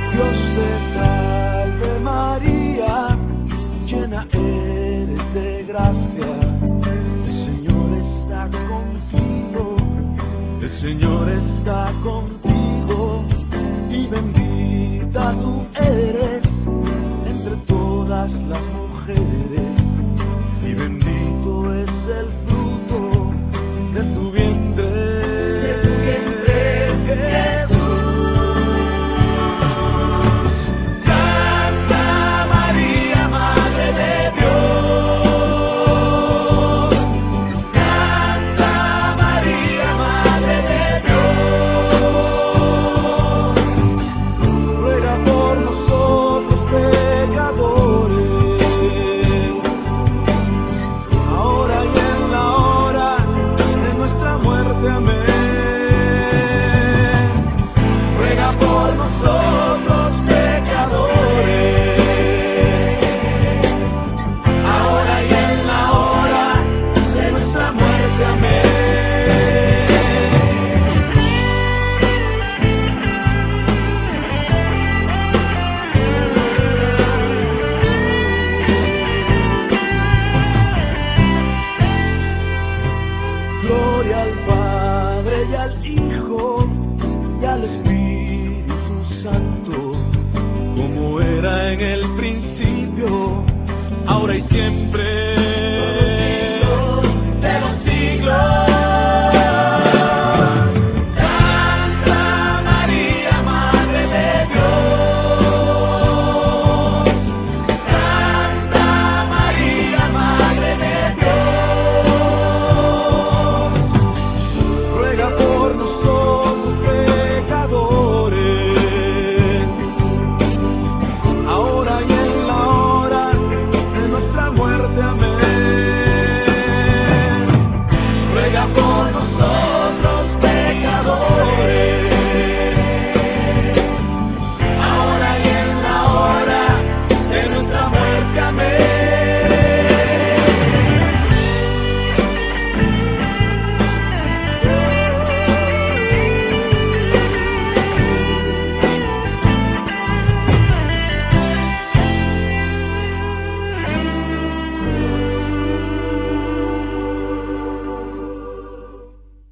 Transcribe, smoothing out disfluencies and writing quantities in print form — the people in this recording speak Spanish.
Dios te salve María, llena eres de gracia, el Señor está contigo, el Señor está contigo, y bendita tú eres entre todas las mujeres, y bendito es el fruto de tu vientre, Jesús. Santa María, Madre de Dios. Santa María, Madre de Dios. Ruega por nosotros pecadores, ahora y en la hora de nuestra muerte. Amén. Ruega por nosotros pecadores, ahora y en la hora de nuestra muerte. Amén. Gloria al Padre y al Hijo y al Espíritu Santo, como era en el principio, ahora y siempre, de los siglos. Santa María, Madre de Dios. Santa María, Madre de Dios. Ruega por nosotros pecadores, ahora y en la hora de nuestra muerte. Amén. Ruega por nosotros.